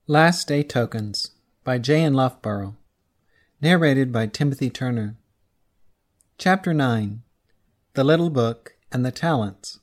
Last Day Tokens by J. N. Loughborough. Narrated by Timothy Turner. Chapter 9. The Little Book and the Talents.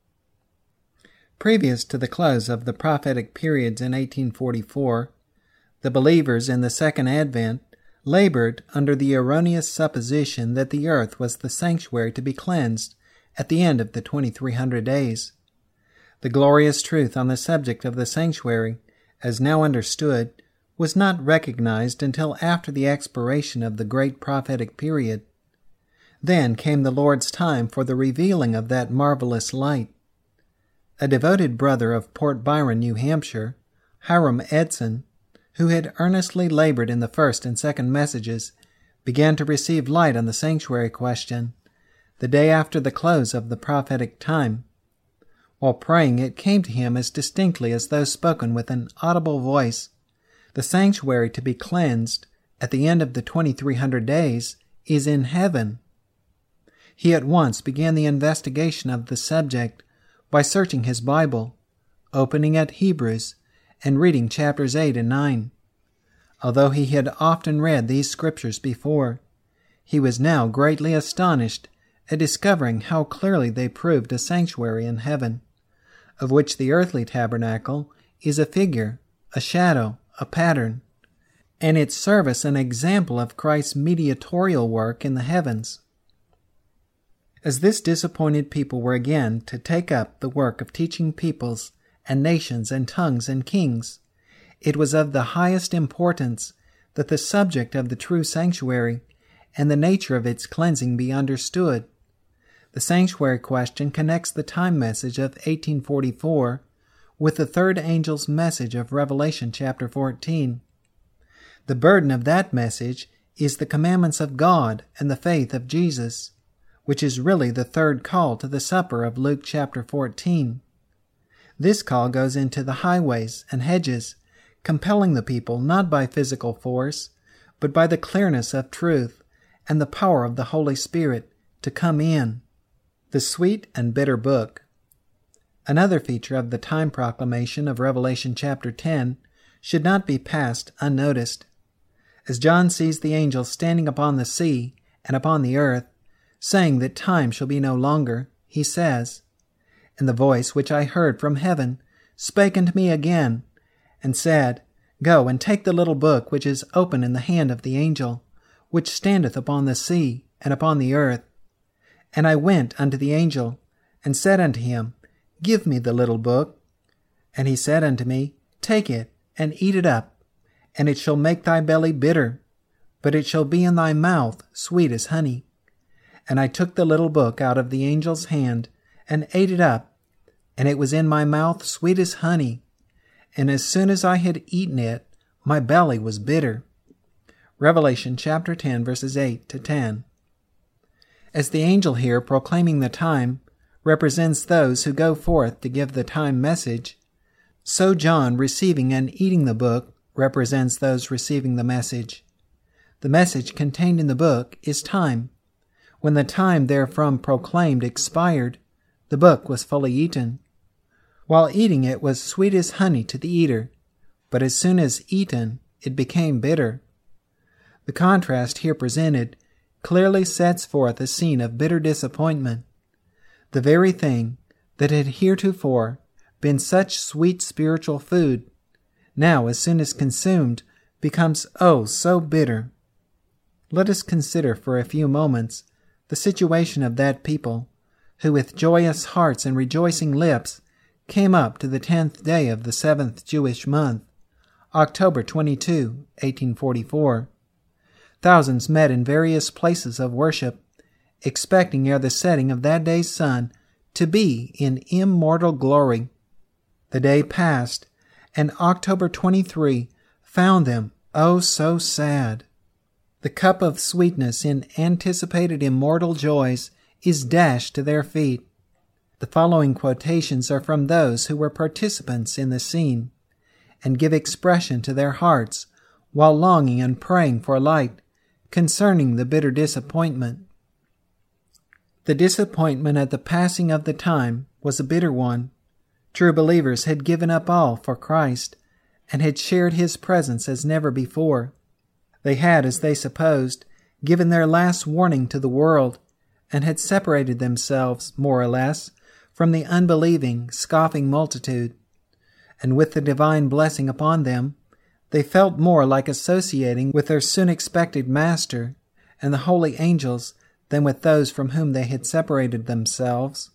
Previous to the close of the prophetic periods in 1844, the believers in the Second Advent labored under the erroneous supposition that the earth was the sanctuary to be cleansed at the end of the 2300 days. The glorious truth on the subject of the sanctuary, as now understood, was not recognized until after the expiration of the great prophetic period. Then came the Lord's time for the revealing of that marvelous light. A devoted brother of Port Byron, New Hampshire, Hiram Edson, who had earnestly labored in the first and second messages, began to receive light on the sanctuary question the day after the close of the prophetic time. While praying, it came to him as distinctly as though spoken with an audible voice. The sanctuary to be cleansed at the end of the 2300 days is in heaven. He at once began the investigation of the subject by searching his Bible, opening at Hebrews, and reading chapters 8 and 9. Although he had often read these scriptures before, he was now greatly astonished at discovering how clearly they proved a sanctuary in heaven, of which the earthly tabernacle is a figure, a shadow, a pattern, and its service an example of Christ's mediatorial work in the heavens. As this disappointed people were again to take up the work of teaching peoples and nations and tongues and kings, it was of the highest importance that the subject of the true sanctuary and the nature of its cleansing be understood. The sanctuary question connects the time message of 1844 with the third angel's message of Revelation chapter 14. The burden of that message is the commandments of God and the faith of Jesus, which is really the third call to the supper of Luke chapter 14. This call goes into the highways and hedges, compelling the people not by physical force, but by the clearness of truth and the power of the Holy Spirit to come in. The Sweet and Bitter Book. Another feature of the time proclamation of Revelation chapter 10 should not be passed unnoticed. As John sees the angels standing upon the sea and upon the earth, saying that time shall be no longer, he says, "And the voice which I heard from heaven spake unto me again, and said, Go and take the little book which is open in the hand of the angel, which standeth upon the sea and upon the earth. And I went unto the angel, and said unto him, Give me the little book. And he said unto me, Take it, and eat it up, and it shall make thy belly bitter, but it shall be in thy mouth sweet as honey. And I took the little book out of the angel's hand, and ate it up, and it was in my mouth sweet as honey. And as soon as I had eaten it, my belly was bitter." Revelation chapter 10, verses 8 to 10. As the angel here proclaiming the time represents those who go forth to give the time message, so John receiving and eating the book represents those receiving the message. The message contained in the book is time. When the time therefrom proclaimed expired, the book was fully eaten. While eating it was sweet as honey to the eater, but as soon as eaten, it became bitter. The contrast here presented clearly sets forth a scene of bitter disappointment. The very thing that had heretofore been such sweet spiritual food, now as soon as consumed, becomes so bitter. Let us consider for a few moments the situation of that people, who with joyous hearts and rejoicing lips came up to the 10th day of the 7th Jewish month, October 22, 1844. Thousands met in various places of worship, expecting ere the setting of that day's sun to be in immortal glory. The day passed, and October 23 found them so sad. The cup of sweetness in anticipated immortal joys is dashed to their feet. The following quotations are from those who were participants in the scene, and give expression to their hearts while longing and praying for light concerning the bitter disappointment. The disappointment at the passing of the time was a bitter one. True believers had given up all for Christ, and had shared his presence as never before. They had, as they supposed, given their last warning to the world, and had separated themselves, more or less, from the unbelieving, scoffing multitude. And with the divine blessing upon them, they felt more like associating with their soon-expected Master and the holy angels than with those from whom they had separated themselves.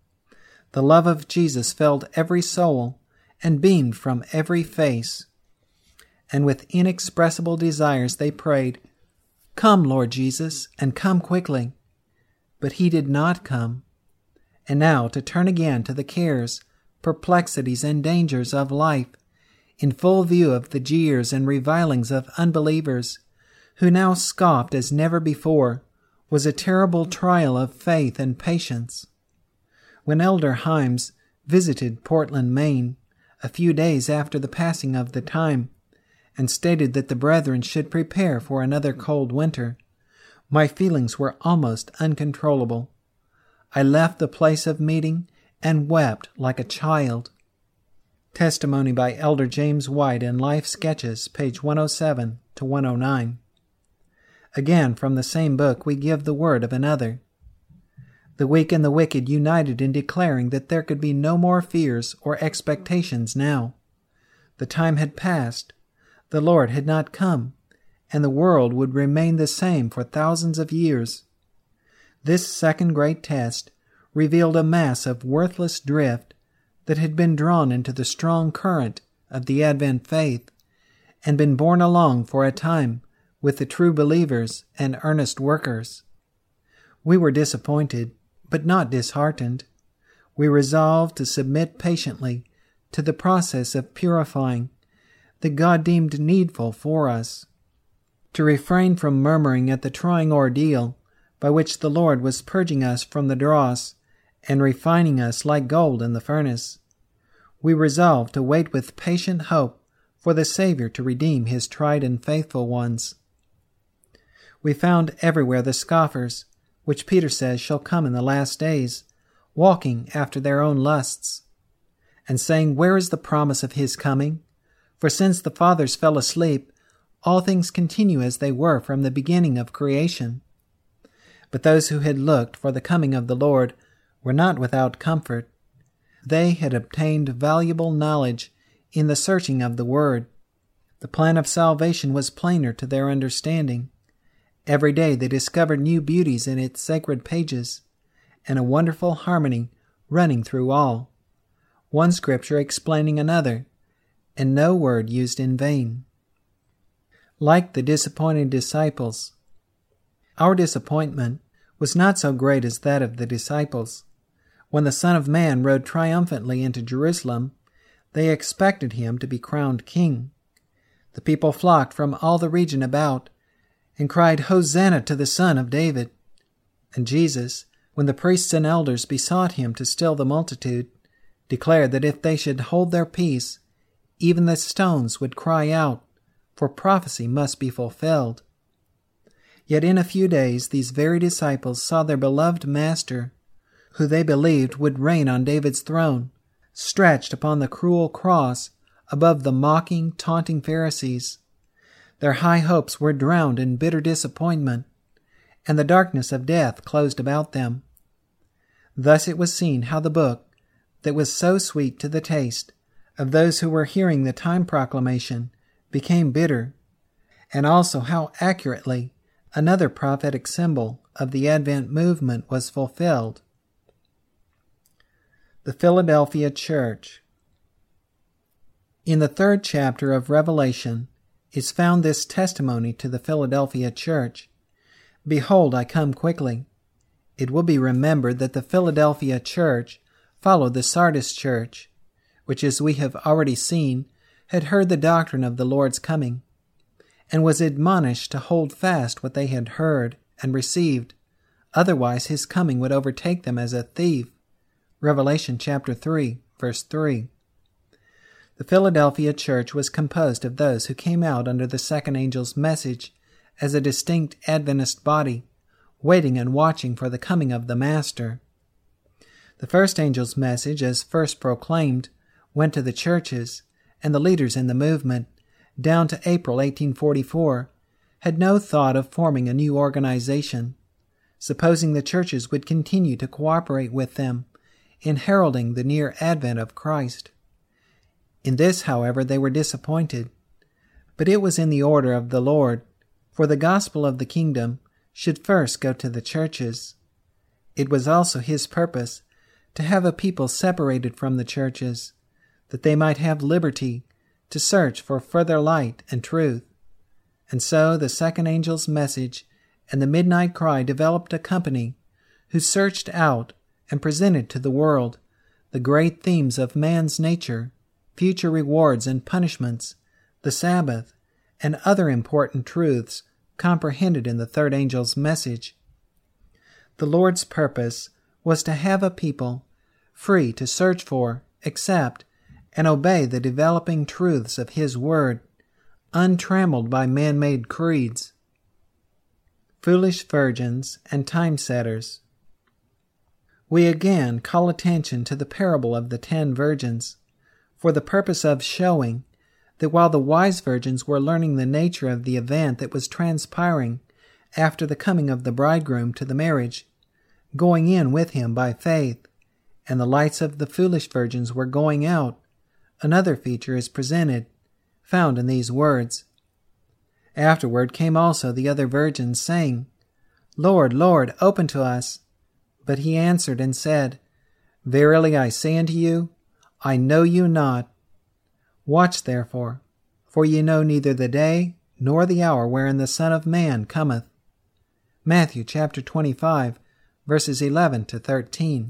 The love of Jesus filled every soul and beamed from every face. And with inexpressible desires they prayed, "Come, Lord Jesus, and come quickly." But he did not come. And now to turn again to the cares, perplexities, and dangers of life, in full view of the jeers and revilings of unbelievers, who now scoffed as never before, was a terrible trial of faith and patience. When Elder Himes visited Portland, Maine, a few days after the passing of the time, and stated that the brethren should prepare for another cold winter, my feelings were almost uncontrollable. I left the place of meeting and wept like a child. Testimony by Elder James White in Life Sketches, page 107 to 109. Again, from the same book, we give the word of another. The weak and the wicked united in declaring that there could be no more fears or expectations now. The time had passed, the Lord had not come, and the world would remain the same for thousands of years. This second great test revealed a mass of worthless drift that had been drawn into the strong current of the Advent faith and been borne along for a time with the true believers and earnest workers. We were disappointed, but not disheartened. We resolved to submit patiently to the process of purifying that God deemed needful for us, to refrain from murmuring at the trying ordeal by which the Lord was purging us from the dross and refining us like gold in the furnace. We resolved to wait with patient hope for the Savior to redeem his tried and faithful ones. We found everywhere the scoffers, which Peter says shall come in the last days, walking after their own lusts, and saying, "Where is the promise of his coming? For since the fathers fell asleep, all things continue as they were from the beginning of creation." But those who had looked for the coming of the Lord were not without comfort. They had obtained valuable knowledge in the searching of the Word. The plan of salvation was plainer to their understanding. Every day they discovered new beauties in its sacred pages, and a wonderful harmony running through all, one scripture explaining another, and no word used in vain. Like the disappointed disciples, our disappointment was not so great as that of the disciples. When the Son of Man rode triumphantly into Jerusalem, they expected him to be crowned king. The people flocked from all the region about and cried, "Hosanna to the Son of David." And Jesus, when the priests and elders besought him to still the multitude, declared that if they should hold their peace, even the stones would cry out, for prophecy must be fulfilled. Yet in a few days these very disciples saw their beloved Master, who they believed would reign on David's throne, stretched upon the cruel cross above the mocking, taunting Pharisees. Their high hopes were drowned in bitter disappointment, and the darkness of death closed about them. Thus it was seen how the book, that was so sweet to the taste of those who were hearing the time proclamation, became bitter, and also how accurately another prophetic symbol of the Advent movement was fulfilled. The Philadelphia Church. In the 3rd chapter of Revelation is found this testimony to the Philadelphia Church: "Behold, I come quickly." It will be remembered that the Philadelphia Church followed the Sardis Church, which, as we have already seen, had heard the doctrine of the Lord's coming, and was admonished to hold fast what they had heard and received, otherwise his coming would overtake them as a thief. Revelation chapter 3, verse 3. The Philadelphia Church was composed of those who came out under the second angel's message as a distinct Adventist body, waiting and watching for the coming of the Master. The first angel's message, as first proclaimed, went to the churches, and the leaders in the movement, down to April 1844, had no thought of forming a new organization, supposing the churches would continue to cooperate with them in heralding the near advent of Christ. In this, however, they were disappointed. But it was in the order of the Lord, for the gospel of the kingdom should first go to the churches. It was also his purpose to have a people separated from the churches, that they might have liberty to search for further light and truth. And so the second angel's message and the midnight cry developed a company who searched out and presented to the world the great themes of man's nature, future rewards and punishments, the Sabbath, and other important truths comprehended in the third angel's message. The Lord's purpose was to have a people free to search for, accept, and obey the developing truths of His Word, untrammeled by man-made creeds. Foolish virgins and time-setters. We again call attention to the parable of the 10 virgins, for the purpose of showing that while the wise virgins were learning the nature of the event that was transpiring after the coming of the bridegroom to the marriage, going in with him by faith, and the lights of the foolish virgins were going out, another feature is presented, found in these words. Afterward came also the other virgins, saying, Lord, Lord, open to us. But he answered and said, Verily I say unto you, I know you not. Watch therefore, for ye know neither the day nor the hour wherein the Son of Man cometh. Matthew chapter 25, verses 11 to 13.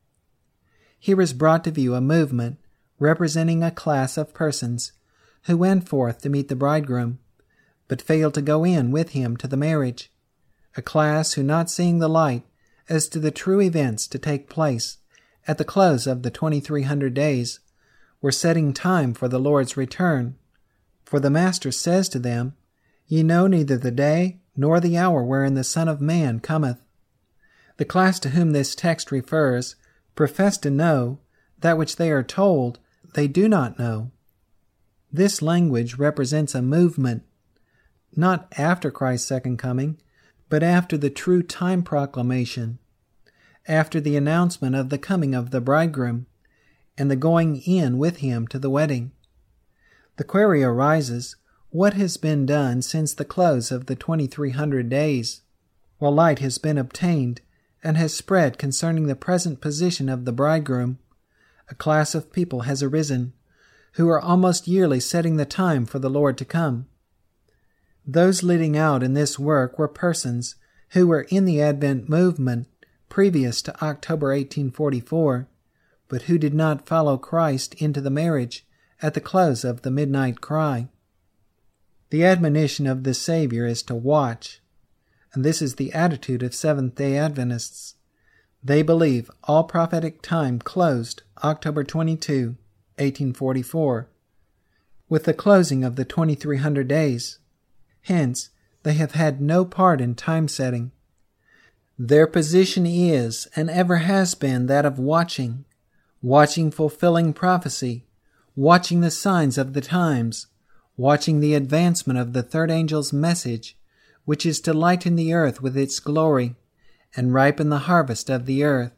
Here is brought to view a movement representing a class of persons who went forth to meet the bridegroom, but failed to go in with him to the marriage, a class who, not seeing the light as to the true events to take place at the close of the 2300 days, were setting time for the Lord's return. For the Master says to them, Ye know neither the day nor the hour wherein the Son of Man cometh. The class to whom this text refers profess to know that which they are told they do not know. This language represents a movement, not after Christ's second coming, but after the true time proclamation, after the announcement of the coming of the bridegroom, and the going in with him to the wedding. The query arises, what has been done since the close of the 2300 days, while light has been obtained and has spread concerning the present position of the bridegroom? A class of people has arisen, who are almost yearly setting the time for the Lord to come. Those leading out in this work were persons who were in the Advent movement previous to October 1844, but who did not follow Christ into the marriage at the close of the midnight cry. The admonition of the Savior is to watch, and this is the attitude of Seventh-day Adventists. They believe all prophetic time closed October 22, 1844, with the closing of the 2300 days. Hence, they have had no part in time setting. Their position is and ever has been that of watching fulfilling prophecy, watching the signs of the times, watching the advancement of the third angel's message, which is to lighten the earth with its glory and ripen the harvest of the earth.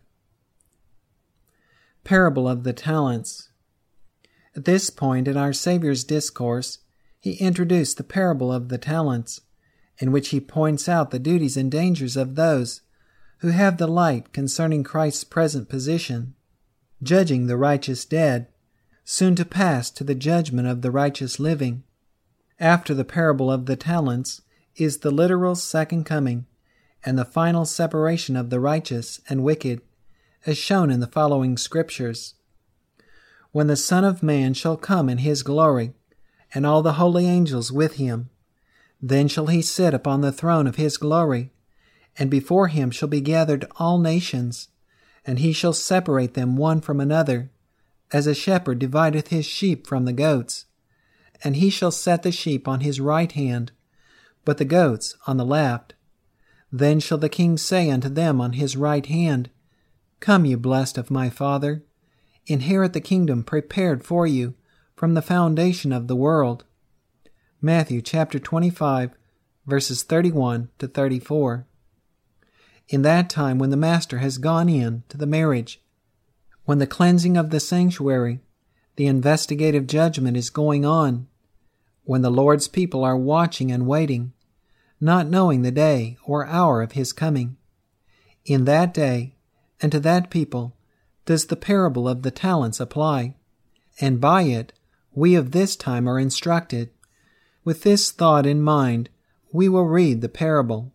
Parable of the Talents. At this point in our Savior's discourse, he introduced the parable of the talents, in which he points out the duties and dangers of those who have the light concerning Christ's present position, judging the righteous dead, soon to pass to the judgment of the righteous living. After the parable of the talents is the literal second coming and the final separation of the righteous and wicked, as shown in the following scriptures. When the Son of Man shall come in his glory, and all the holy angels with him, then shall he sit upon the throne of his glory, and before him shall be gathered all nations, and he shall separate them one from another, as a shepherd divideth his sheep from the goats. And he shall set the sheep on his right hand, but the goats on the left. Then shall the king say unto them on his right hand, Come, you blessed of my Father, inherit the kingdom prepared for you from the foundation of the world. Matthew chapter 25, verses 31 to 34. In that time when the Master has gone in to the marriage, when the cleansing of the sanctuary, the investigative judgment is going on, when the Lord's people are watching and waiting, not knowing the day or hour of His coming, in that day and to that people does the parable of the talents apply, and by it we of this time are instructed. With this thought in mind, we will read the parable.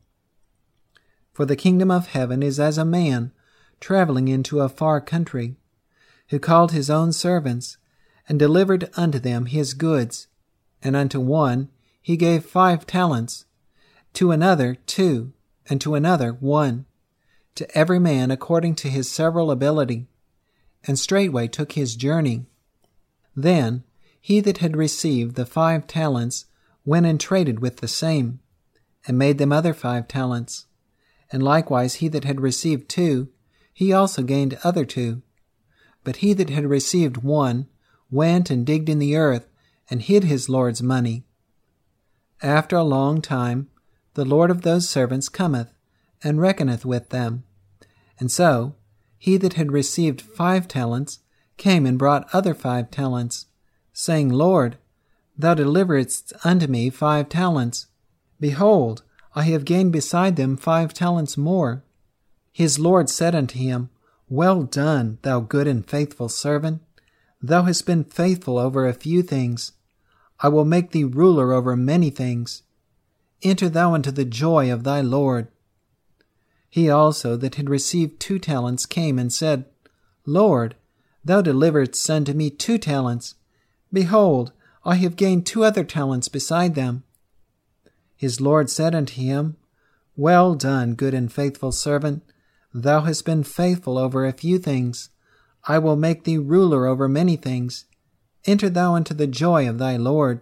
For the kingdom of heaven is as a man traveling into a far country, who called his own servants, and delivered unto them his goods. And unto one he gave 5 talents, to another 2, and to another 1, to every man according to his several ability, and straightway took his journey. Then he that had received the 5 talents went and traded with the same, and made them other 5 talents. And likewise he that had received 2, he also gained other 2. But he that had received 1 went and digged in the earth, and hid his Lord's money. After a long time the Lord of those servants cometh, and reckoneth with them. And so he that had received 5 talents came and brought other 5 talents, saying, Lord, thou deliveredst unto me 5 talents. Behold, I have gained beside them 5 talents more. His Lord said unto him, Well done, thou good and faithful servant. Thou hast been faithful over a few things. I will make thee ruler over many things. Enter thou into the joy of thy Lord. He also that had received 2 talents came and said, Lord, thou deliveredst unto me 2 talents. Behold, I have gained 2 other talents beside them. His Lord said unto him, Well done, good and faithful servant. Thou hast been faithful over a few things. I will make thee ruler over many things. Enter thou into the joy of thy Lord.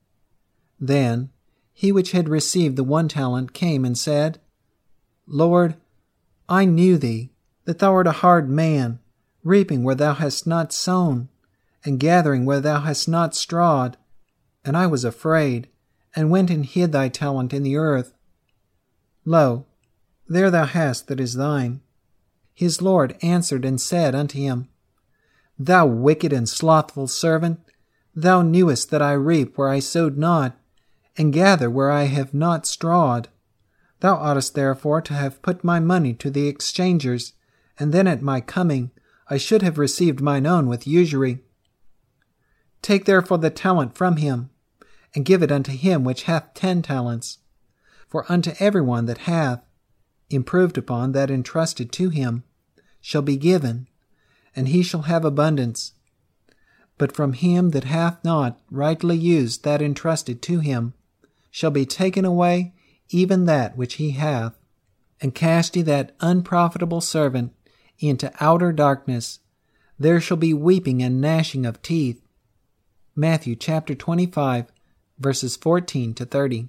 Then he which had received the 1 talent came and said, Lord, I knew thee, that thou art a hard man, reaping where thou hast not sown, and gathering where thou hast not strawed. And I was afraid, and went and hid thy talent in the earth. Lo, there thou hast that is thine. His Lord answered and said unto him, Thou wicked and slothful servant, thou knewest that I reap where I sowed not, and gather where I have not strawed. Thou oughtest therefore to have put my money to the exchangers, and then at my coming I should have received mine own with usury. Take therefore the talent from him, and give it unto him which hath 10 talents. For unto every one that hath, improved upon that entrusted to him, shall be given, and he shall have abundance. But from him that hath not rightly used that entrusted to him, shall be taken away even that which he hath. And cast ye that unprofitable servant into outer darkness. There shall be weeping and gnashing of teeth. Matthew chapter 25, verses 14 to 30.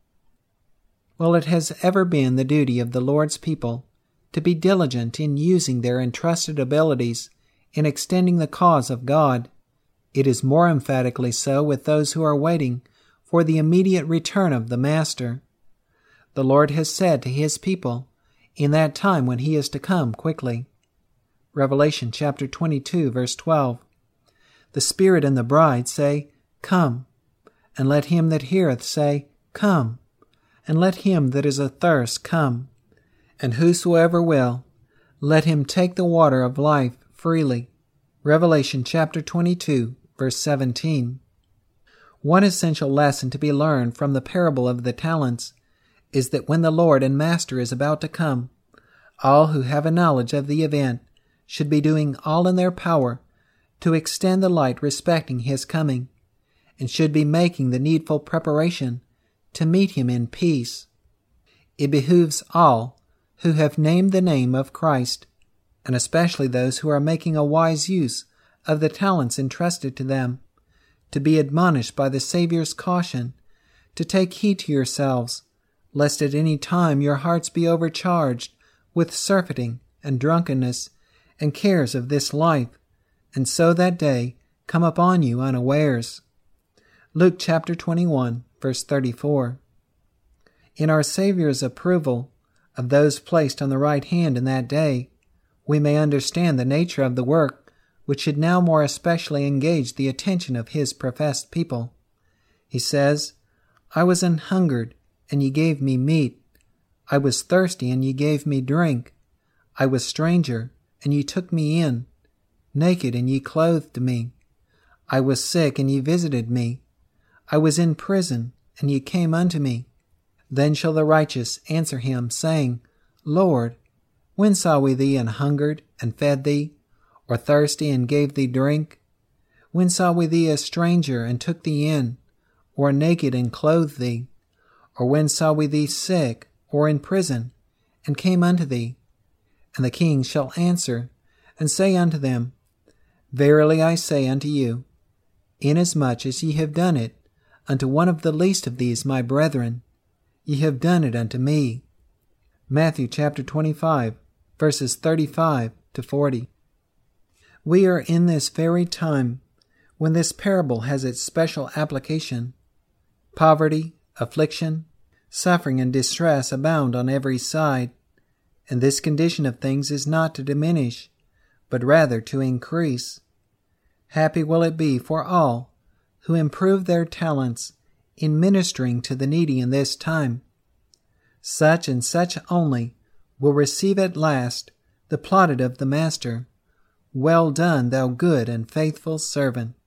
Well, it has ever been the duty of the Lord's people to be diligent in using their entrusted abilities in extending the cause of God. It is more emphatically so with those who are waiting for the immediate return of the Master. The Lord has said to His people in that time when He is to come quickly. Revelation chapter 22, verse 12. The Spirit and the bride say, Come. And let him that heareth say, Come. And let him that is athirst come. And whosoever will, let him take the water of life freely. Revelation chapter 22, verse 17. One essential lesson to be learned from the parable of the talents is that when the Lord and Master is about to come, all who have a knowledge of the event should be doing all in their power to extend the light respecting His coming, and should be making the needful preparation to meet Him in peace. It behooves all who have named the name of Christ, and especially those who are making a wise use of the talents entrusted to them, to be admonished by the Saviour's caution to take heed to yourselves, lest at any time your hearts be overcharged with surfeiting and drunkenness and cares of this life, and so that day come upon you unawares. Luke chapter 21, verse 34. In our Savior's approval of those placed on the right hand in that day, we may understand the nature of the work which should now more especially engage the attention of his professed people. He says, I was an hungered, and ye gave me meat. I was thirsty, and ye gave me drink. I was stranger, and ye took me in. Naked, and ye clothed me. I was sick, and ye visited me. I was in prison, and ye came unto me. Then shall the righteous answer him, saying, Lord, when saw we thee an hungered, and fed thee, or thirsty, and gave thee drink? When saw we thee a stranger, and took thee in, or naked, and clothed thee? Or when saw we thee sick, or in prison, and came unto thee? And the king shall answer, and say unto them, Verily I say unto you, inasmuch as ye have done it unto one of the least of these my brethren, ye have done it unto me. Matthew chapter 25, verses 35 to 40. We are in this very time when this parable has its special application. Poverty, affliction, suffering, and distress abound on every side, and this condition of things is not to diminish, but rather to increase. Happy will it be for all who improve their talents in ministering to the needy in this time. Such and such only will receive at last the plaudit of the Master, Well done, thou good and faithful servant.